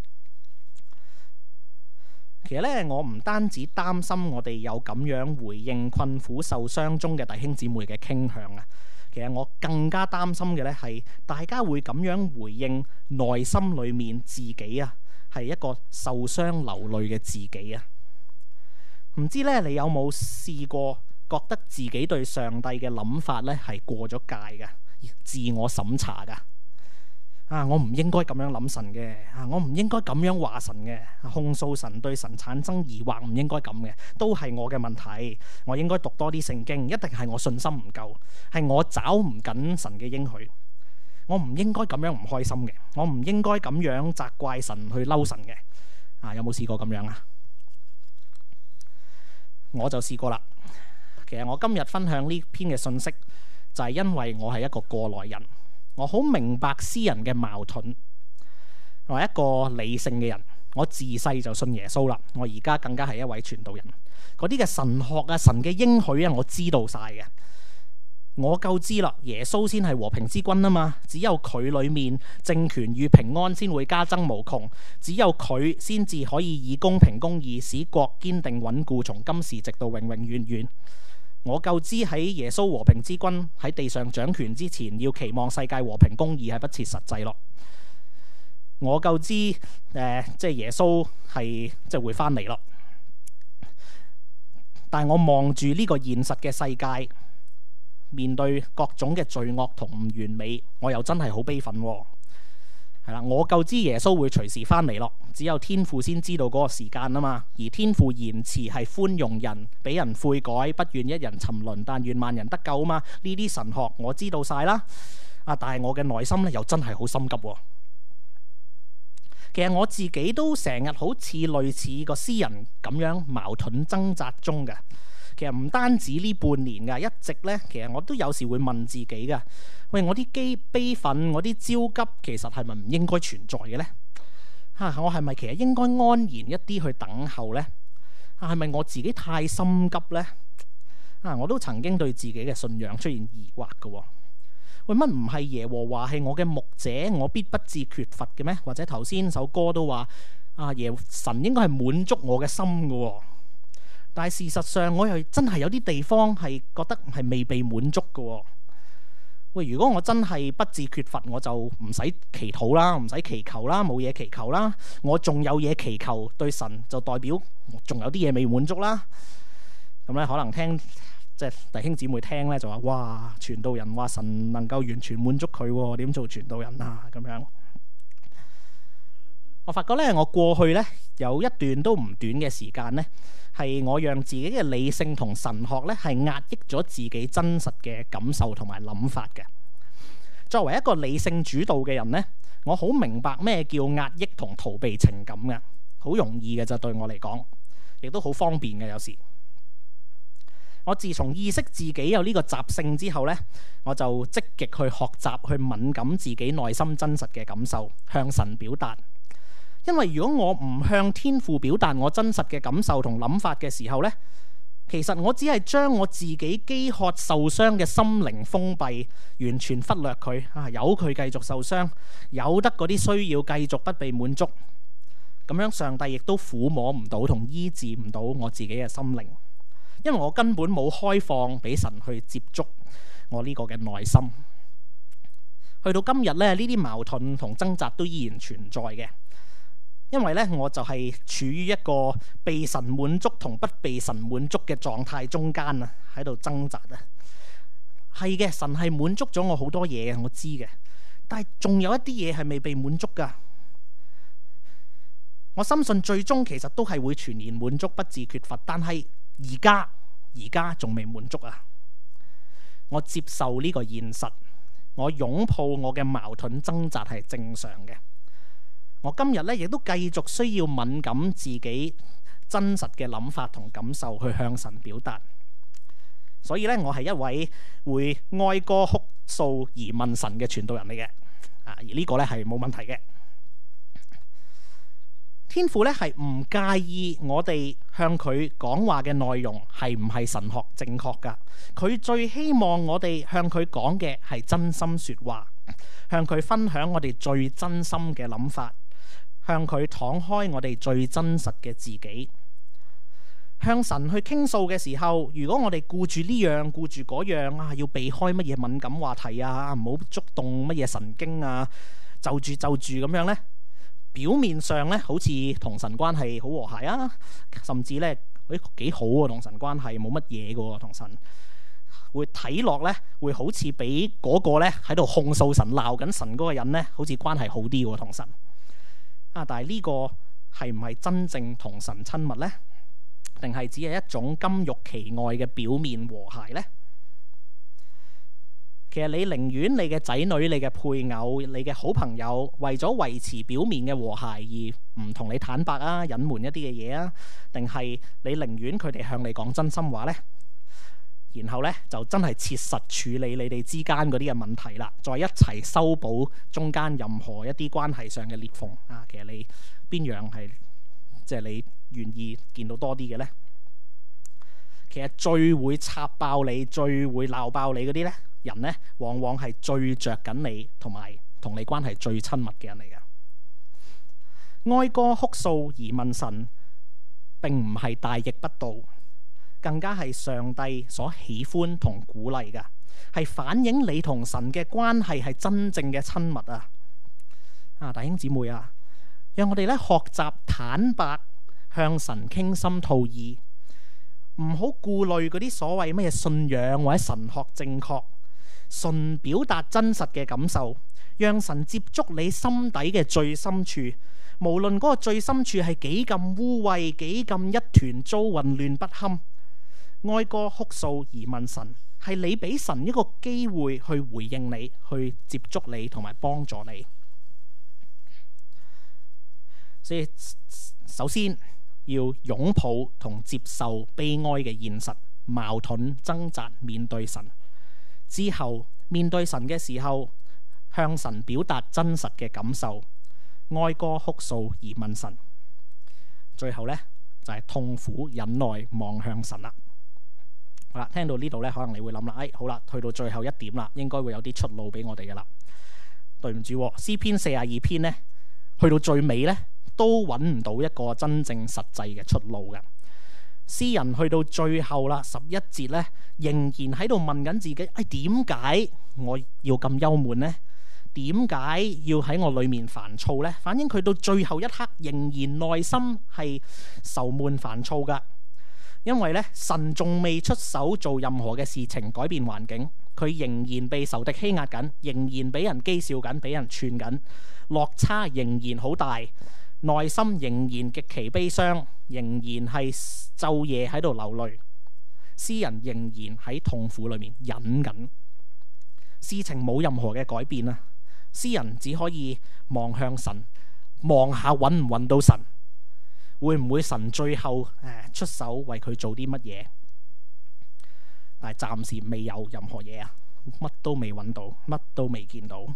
其實咧，我唔單止擔心我哋有咁樣回應困苦受傷中嘅弟兄姊妹嘅傾向啊，其實我更加擔心嘅咧係大家會咁樣回應內心裏面自己啊，係一個受傷流淚嘅自己啊。唔知咧，你有冇試過覺得自己對上帝嘅諗法咧係過咗界嘅，自我審查噶？啊！我唔應該咁樣諗神嘅，啊！我唔應該咁樣話神嘅，控訴神，對神產生疑惑，唔應該咁嘅，都係我嘅問題。我應該讀多啲聖經，一定係我信心唔夠，係我找唔緊神嘅應許。我唔應該咁樣唔開心嘅，我唔應該咁樣責怪神去嬲神嘅。啊！有冇試過咁樣啊？我就試過啦。其實我今日分享呢篇嘅信息，就係因為我係一個過來人。我好明白詩人嘅矛盾，我係一個理性嘅人。我自細就信耶穌啦，我而家更加係一位傳道人。嗰啲嘅神學啊、神嘅應許啊，我知道晒嘅。我夠知啦，耶穌先係和平之君啊嘛，只有佢裏面政權與平安先會加增無窮，只有佢先至可以以公平公義使國堅定穩固，從今時直到永永遠遠。我夠知喺耶穌和平之君喺地上掌權之前，要期望世界和平公義係不切實際咯。我夠知誒、呃，即係耶穌係即係會翻嚟咯。但係我望住呢個現實嘅世界，面對各種嘅罪惡同唔完美，我又真係好悲憤喎。係啦，我夠知耶穌會隨時翻嚟咯，只有天父先知道嗰個時間啊嘛。而天父言辭係寬容人，俾人悔改，不願一人沉淪，但願萬人得救啊嘛。呢啲神學我知道晒啦。啊，但係我嘅內心咧又真係好心急喎。其實我自己都成日好似類似個詩人咁樣矛盾掙扎中嘅。其實唔單止呢半年㗎，一直咧，其實我都有時會問自己㗎，喂，我啲悲悲憤，我啲焦急，其實係咪唔應該存在嘅呢？嚇、啊，我係咪其實應該安然一啲去等候呢？啊，係咪我自己太心急呢？啊，我都曾經對自己嘅信仰出現疑惑嘅喎。喂，乜唔係耶和華係我嘅牧者，我必不致缺乏嘅咩？或者頭先首歌都話啊，耶神應該係滿足我嘅心嘅喎。但係事實上，我又真係有啲地方係覺得係未被滿足嘅喎。喂，如果我真係不致缺乏，我就唔使祈禱啦，唔使祈求啦，冇嘢祈求啦。我仲有嘢祈求，對神就代表仲有啲嘢未滿足啦。咁咧，可能聽即係弟兄姊妹聽咧，就話：哇，傳道人話神能夠完全滿足佢，點做傳道人啊？咁樣。我發覺咧，我過去咧有一段都唔短嘅時間咧，係我讓自己嘅理性同神學咧係壓抑咗自己真實嘅感受同埋諗法嘅。作為一個理性主導嘅人咧，我好明白咩叫壓抑同逃避情感嘅，好容易嘅就對我嚟講，亦都好方便嘅有時。我自從意識自己有呢個習性之後咧，我就積極去學習去敏感自己內心真實嘅感受，向神表達。因為如果我唔向天父表達我真實嘅感受同諗法嘅時候呢，其實我只係將我自己飢渴受傷嘅心靈封閉，完全忽略佢啊，由佢繼續受傷，由得嗰啲需要繼續不被滿足，咁樣上帝亦都撫摸唔到同醫治唔到我自己嘅心靈，因為我根本冇開放俾神去接觸我呢個嘅內心。去到今日咧，呢啲矛盾同掙扎都依然存在嘅。因為咧，我就係處於一個被神滿足同不被神滿足嘅狀態中間啊，喺度掙扎啊。係嘅，神係滿足咗我好多嘢嘅，我知嘅。但係仲有一啲嘢係未被滿足噶。我深信最終其實都係會全然滿足，不致缺乏。但係而家而家仲未滿足啊。我接受呢個現實，我擁抱我嘅矛盾掙扎係正常嘅。我今日咧亦都繼續需要敏感自己真實嘅諗法同感受去向神表達。所以咧，我係一位會哀歌哭訴而問神嘅傳道人嚟嘅，啊，而呢個咧係冇問題嘅。天父咧係唔介意我哋向佢講話嘅內容係唔係神學正確噶，佢最希望我哋向佢講嘅係真心說話，向佢分享我哋最真心嘅諗法，向佢敞開我哋最真實嘅自己。向神去傾訴嘅時候，如果我哋顧住呢樣顧住嗰樣啊，要避開乜嘢敏感話題啊，唔好觸動乜嘢神經啊，就住就住咁樣呢，表面上咧好似同神關係好和諧啊，甚至咧誒幾好啊，同神關係冇乜嘢噶，同神會睇落咧會好似比嗰個咧喺度控訴神鬧緊神嗰個人咧，好似關係好啲喎同神啊。但係呢個係唔係真正同神親密呢？定係只係一種金玉其外嘅表面和諧呢？其實你寧願你嘅仔女、你嘅配偶、你嘅好朋友為咗維持表面嘅和諧而唔同你坦白啊、隱瞞一啲嘅嘢啊，定係你寧願佢哋向你講真心話呢？然後呢，就真係切實處理你哋之間嗰啲嘅問題啦，再一齊修補中間任何一啲關係上嘅裂縫啊。其實你邊樣係即係你願意見到多啲嘅呢？其實最會插爆你、最會鬧爆你嗰啲呢人呢，往往係最着緊你同埋同你關係最親密嘅人嚟嘅。哀歌哭訴而問神，並唔係大逆不道，更加係上帝所喜歡同鼓勵嘅，係反映你同神嘅關係係真正嘅親密啊！啊，弟兄姊妹啊，讓我哋咧學習坦白向神傾心吐意，唔好顧慮嗰啲所謂乜嘢信仰或者神學正確，純表達真實嘅感受，讓神接觸你心底嘅最深處，無論嗰個最深處係幾咁污穢、幾咁一團糟、混亂不堪。哀歌哭訴而問神，係你俾神一個機會去回應你，去接觸你同埋幫助你。所以首先要擁抱同接受悲哀嘅現實，矛盾掙扎面對神。之後面對神嘅時候，向神表達真實嘅感受，哀歌哭訴而問神。最後呢，就係、是、痛苦忍耐望向神啦。好啦，聽到呢度咧，可能你會諗啦，哎，好啦，去到最後一點啦，應該會有啲出路俾我哋嘅啦。對唔住，詩篇四十二篇呢，去到最尾呢，都揾唔到一個真正實際嘅出路嘅。詩人去到最後啦，十一節呢，仍然喺度問緊自己，哎，點解我要咁憂悶呢？點解要喺我裏面煩躁呢？反映佢到最後一刻，仍然內心係愁悶煩躁噶。因為咧，神仲未出手做任何嘅事情改變環境，佢仍然被仇敵欺壓緊，仍然俾人譏笑緊，俾人串緊，落差仍然好大，內心仍然極其悲傷，仍然係晝夜喺度流淚，詩人仍然喺痛苦裏面忍緊，事情冇任何嘅改變啊！詩人只可以望向神，望下揾唔揾到神。會唔會神最後誒出手為佢做啲乜嘢？但係暫時未有任何嘢啊，乜都未揾到，乜都未見到。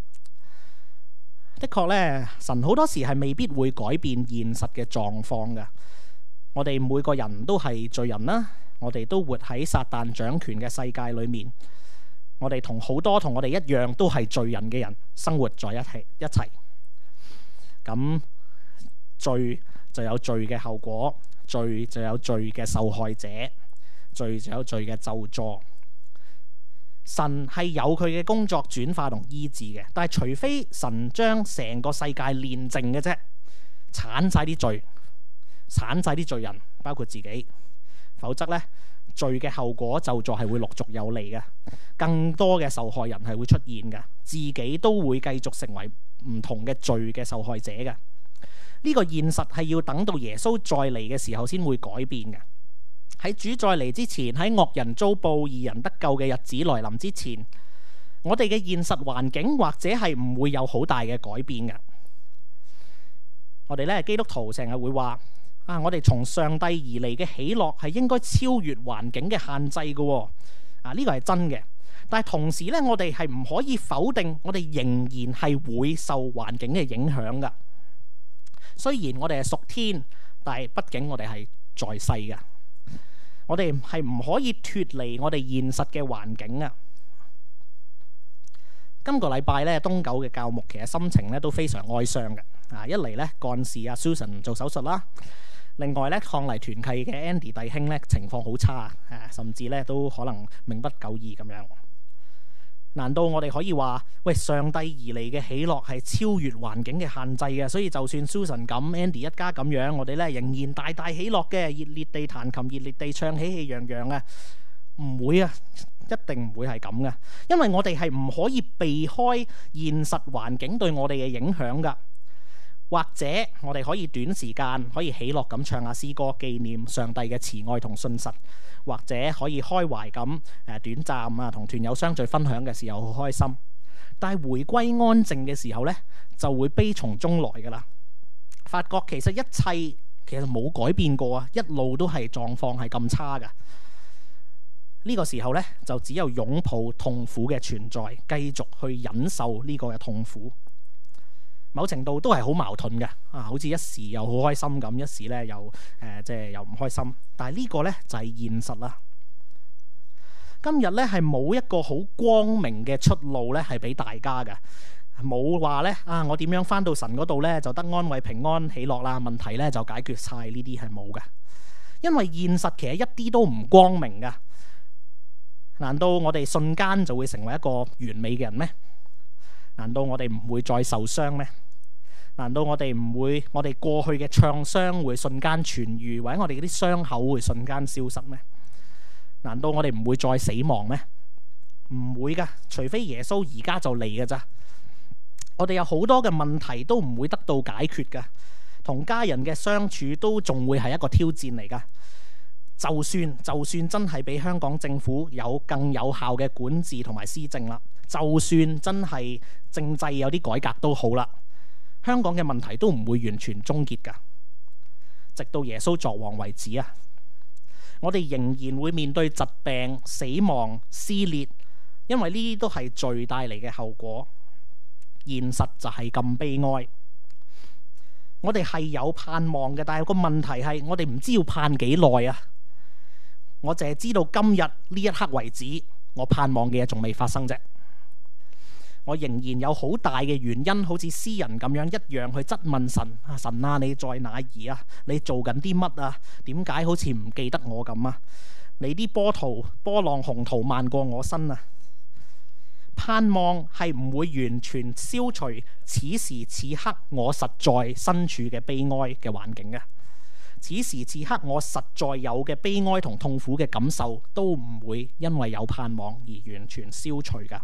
的確咧，神好多時係未必會改變現實嘅狀況㗎。我哋每個人都係罪人啦，我哋都活喺撒旦掌權嘅世界裏面。我哋同好多同我哋一樣都係罪人嘅人生活在一起一齊。咁罪就有罪嘅後果，罪就有罪嘅受害者，罪就有罪嘅咒詛。神係有佢嘅工作轉化同醫治嘅，但係除非神將成個世界煉淨嘅啫，鏟晒啲罪，鏟晒啲罪人，包括自己，否則呢，罪嘅後果咒詛係會陸續有嚟嘅，更多嘅受害人係會出現嘅，自己都會繼續成為唔同嘅罪嘅受害者嘅。呢個現實係要等到耶穌再嚟嘅時候先會改變嘅。喺主再嚟之前，喺惡人遭報、義人得救嘅日子來臨之前，我哋嘅現實環境或者係唔會有好大嘅改變嘅。我哋咧基督徒成日會話啊，我哋從上帝而嚟嘅喜樂係應該超越環境嘅限制嘅。啊，呢個係真嘅。但係同時咧，我哋係唔可以否定，我哋仍然係會受環境嘅影響噶。雖然我哋係屬天，但係畢竟我哋係在世嘅，我哋係唔可以脫離我哋現實嘅環境啊。今個禮拜咧，東九嘅教牧其實心情咧都非常哀傷嘅。啊，一嚟咧，幹事阿 Susan 做手術啦。另外咧，抗黎團契嘅 Andy 弟兄咧情況好差啊，甚至咧都可能命不久矣咁樣。難道我哋可以話喂，上帝而嚟嘅喜樂係超越環境嘅限制嘅？所以就算 Susan 咁 Andy 一家咁樣，我哋咧仍然大大喜樂嘅，熱烈地彈琴，熱烈地唱，喜氣洋洋啊！唔會啊，一定唔會係咁嘅，因為我哋係唔可以避開現實環境對我哋嘅影響噶。或者我哋可以短時間可以喜樂咁唱下詩歌，紀念上帝嘅慈愛同信實，或者可以開懷咁誒短暫啊同團友相聚分享嘅時候好開心。但係回歸安靜嘅時候呢，就會悲從中來噶啦。發覺其實一切其實冇改變過啊，一路都係狀況係咁差噶。呢個時候呢，就只有擁抱痛苦嘅存在，繼續去忍受呢個嘅痛苦。某程度都係好矛盾嘅啊，好似一時又好開心咁，一時咧又誒、呃、即係又唔開心。但係呢個咧就係、是、現實啦。今日咧係冇一個好光明嘅出路咧，係俾大家嘅。冇話咧啊，我點樣返到神嗰度咧就得安慰、平安、喜樂啦，問題咧就解決晒，呢啲係冇嘅。因為現實其實一啲都唔光明㗎。難道我哋瞬間就會成為一個完美嘅人咩？難道我哋唔會再受傷咩？難道我哋唔會，我哋過去嘅創傷會瞬間痊癒，或者我哋嗰啲傷口會瞬間消失咩？難道我哋唔會再死亡咩？唔會噶，除非耶穌而家就嚟嘅咋。我哋有好多嘅問題都唔會得到解決噶，同家人嘅相處都仲會係一個挑戰嚟噶。就算就算真係俾香港政府有更有效嘅管治同埋施政啦，就算真係政制有啲改革都好啦，香港嘅問題都唔會完全終結噶，直到耶穌作王為止啊！我哋仍然會面對疾病、死亡、撕裂，因為呢啲都係罪帶嚟嘅後果。現實就係咁悲哀。我哋係有盼望嘅，但係個問題係我哋唔知要盼幾耐啊！我淨係知道今日呢一刻為止，我盼望嘅嘢仲未發生啫。我仍然有好大嘅原因，好似詩人咁樣一樣去質問神啊！神啊，你在哪兒啊？你做緊啲乜啊？點解好似唔記得我咁啊？你啲波濤波浪洪濤漫過我身啊！盼望係唔會完全消除此時此刻我實在身處嘅悲哀嘅環境嘅。此時此刻我實在有嘅悲哀同痛苦嘅感受，都唔會因為有盼望而完全消除噶。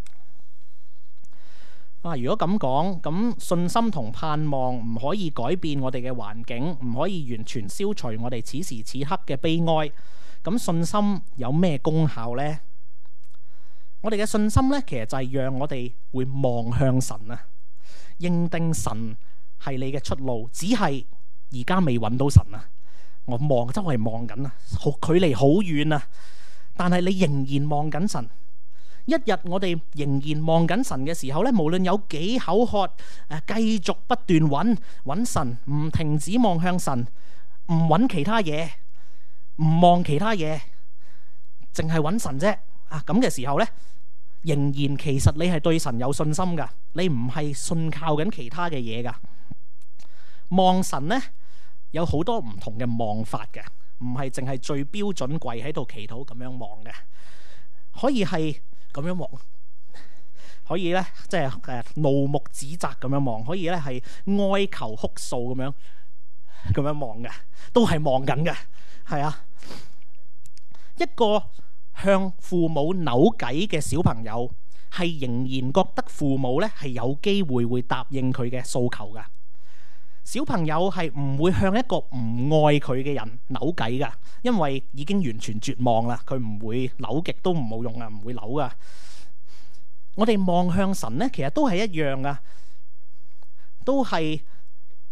啊，如果咁講，咁信心同盼望唔可以改變我哋嘅環境，唔可以完全消除我哋此時此刻嘅悲哀。咁信心有咩功效呢？我哋嘅信心呢，其實就係讓我哋會望向神啊，認定神係你嘅出路，只係而家未揾到神啊。我望周圍望緊啊，好距離好遠啊，但係你仍然望緊神。一日我哋仍然望緊神嘅時候咧，無論有幾口渴，誒，繼續不斷揾揾神，唔停止望向神，唔揾其他嘢，唔望其他嘢，淨係揾神啫。啊，咁嘅時候咧，仍然其實你係對神有信心噶，你唔係信靠緊其他嘅嘢噶。望神咧，有好多唔同嘅望法嘅，唔係淨係最標準跪喺度祈禱咁樣望嘅，可以係咁樣望，可以咧即係誒怒目指責咁樣望，可以咧係哀求哭訴咁樣咁樣望嘅，都係望緊嘅，係啊。一個向父母扭計嘅小朋友，係仍然覺得父母咧係有機會會答應佢嘅訴求噶。小朋友係唔會向一個唔愛佢嘅人扭計噶，因為已經完全絕望啦，佢唔會扭極都唔冇用啊，唔會扭噶。我哋望向神咧，其實都係一樣噶，都係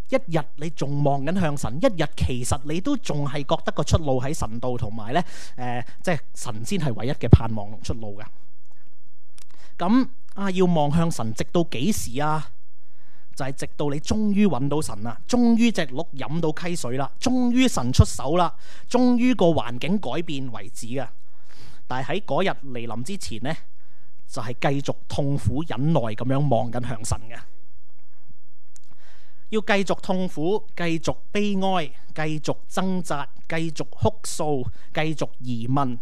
一日你仲望緊向神，一日其實你都仲係覺得個出路喺神度，同埋咧誒，即係神先係唯一嘅盼望同出路嘅。咁啊，要望向神，直到幾時啊？就係直到你終於揾到神啦，終於隻鹿飲到溪水啦，終於神出手啦，終於個環境改變為止嘅。但係喺嗰日嚟臨之前呢，就係繼續痛苦忍耐咁樣望緊向神嘅。要繼續痛苦，繼續悲哀，繼續掙扎，繼續哭訴，繼續疑問。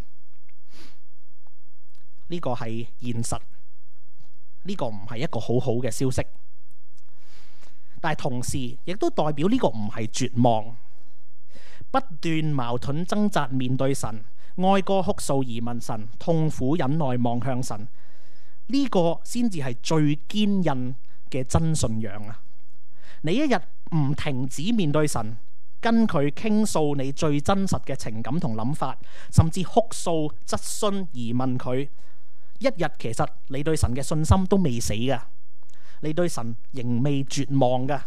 呢個係現實，呢個唔係一個好好嘅消息。但係同時亦都代表呢個唔係絕望，不斷矛盾掙扎面對神，哀歌哭訴疑問神，痛苦忍耐望向神，呢個先至係最堅韌嘅真信仰啊！你一日唔停止面對神，跟佢傾訴你最真實嘅情感同諗法，甚至哭訴質詢疑問佢，一日其實你對神嘅信心都未死噶，你對神仍未絕望噶。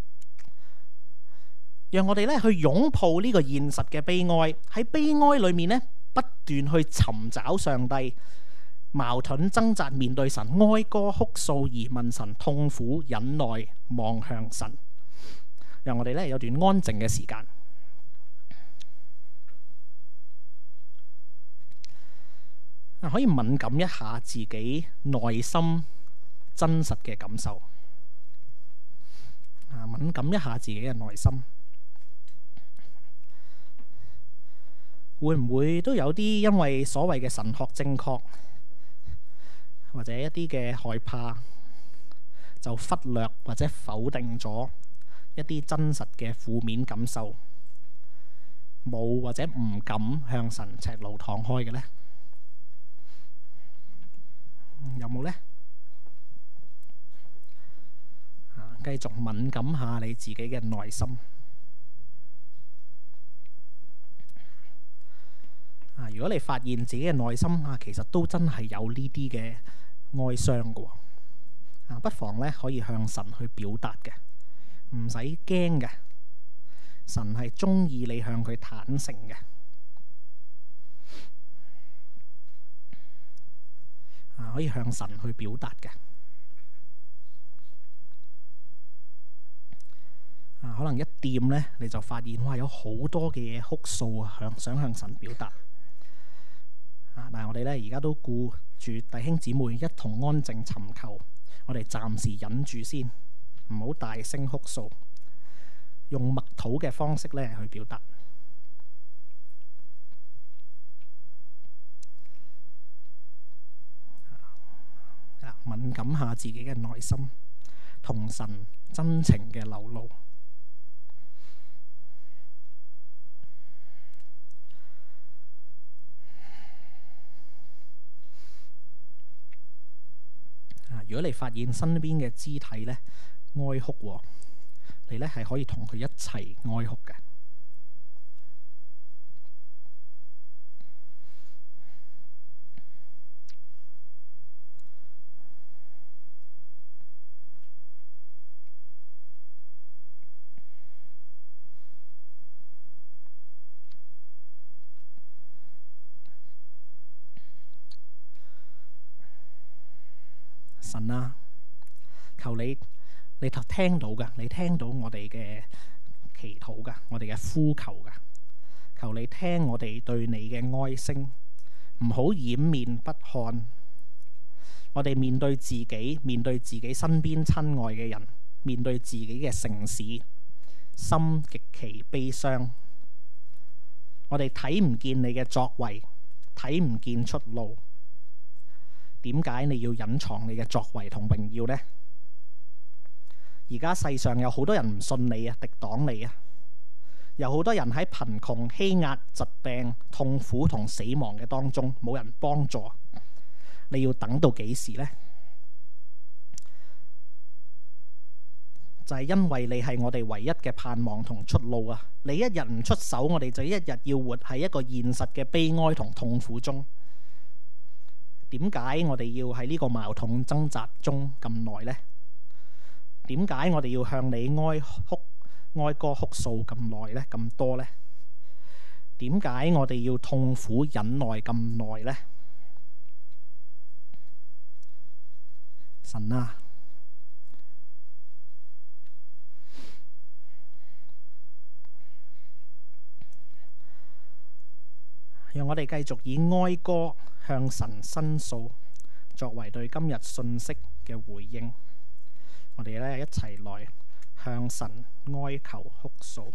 讓我哋咧去擁抱呢個現實嘅悲哀，喺悲哀裏面咧不斷去尋找上帝，矛盾掙扎面對神，哀歌哭訴疑問神，痛苦忍耐望向神。讓我哋咧有段安靜嘅時間，可以敏感一下自己內心真實嘅感受，啊，敏感一下自己嘅內心，會唔會都有啲因為所謂嘅神學正確，或者一啲嘅害怕，就忽略或者否定咗一啲真實嘅負面感受，冇或者唔敢向神赤露敞開嘅呢？有冇呢？啊，繼續敏感下你自己嘅內心。啊，如果你發現自己嘅內心啊，其實都真係有呢啲嘅哀傷嘅，啊，不妨咧可以向神去表達嘅，唔使驚嘅。神係中意你向佢坦誠嘅。啊，可以向神去表達嘅。啊，可能一掂咧，你就發現哇，有好多嘅嘢哭訴啊，向想向神表達。啊，但係我哋咧而家都顧住弟兄姊妹一同安靜尋求，我哋暫時忍住先，唔好大聲哭訴，用默禱嘅方式咧去表達。敏感下自己嘅內心，同神真情嘅流露。啊，如果你發現身邊嘅肢體咧哀哭，你咧係可以同佢一齊哀哭嘅。神啊，求你，你聽到噶，你聽到我哋嘅祈禱噶，我哋嘅呼求噶，求你聽我哋對你嘅哀聲，唔好掩面不看。我哋面對自己，面對自己身邊親愛嘅人，面對自己嘅城市，心極其悲傷。我哋睇唔見你嘅作為，睇唔見出路。點解你要隱藏你嘅作為同榮耀呢？而家世上有好多人唔信你啊，敵擋你啊，有好多人喺貧窮、欺壓、疾病、痛苦同死亡嘅當中，冇人幫助。你要等到幾時呢？就係因為你係我哋唯一嘅盼望同出路啊！你一日唔出手，我哋就一日要活喺一個現實嘅悲哀同痛苦中。點解我哋要喺呢個矛盾掙扎中咁耐呢？點解我哋要向你哀哭哀歌哭訴咁耐呢？咁多呢？點解我哋要痛苦忍耐咁耐呢？神啊，讓我哋繼續以哀歌向神申訴，作為對今日信息嘅回應。我哋咧一齊來向神哀求哭訴。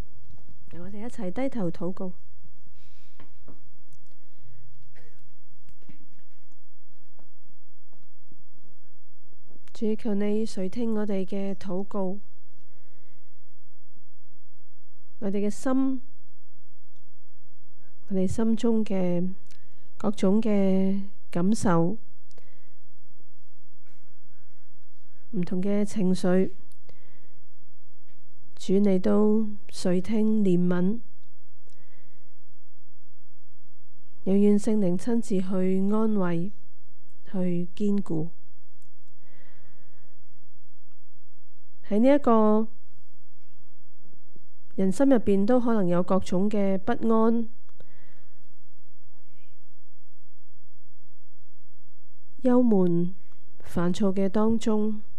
一齊低頭禱告。 主，求你垂聽我哋嘅禱告，我哋嘅心，我哋心中嘅各種嘅感受，唔同嘅情緒，主你都垂聽憐憫，又願聖靈親自去安慰，去堅固。喺呢一個人心入邊都可能有各種嘅不安、憂悶、煩躁嘅當中，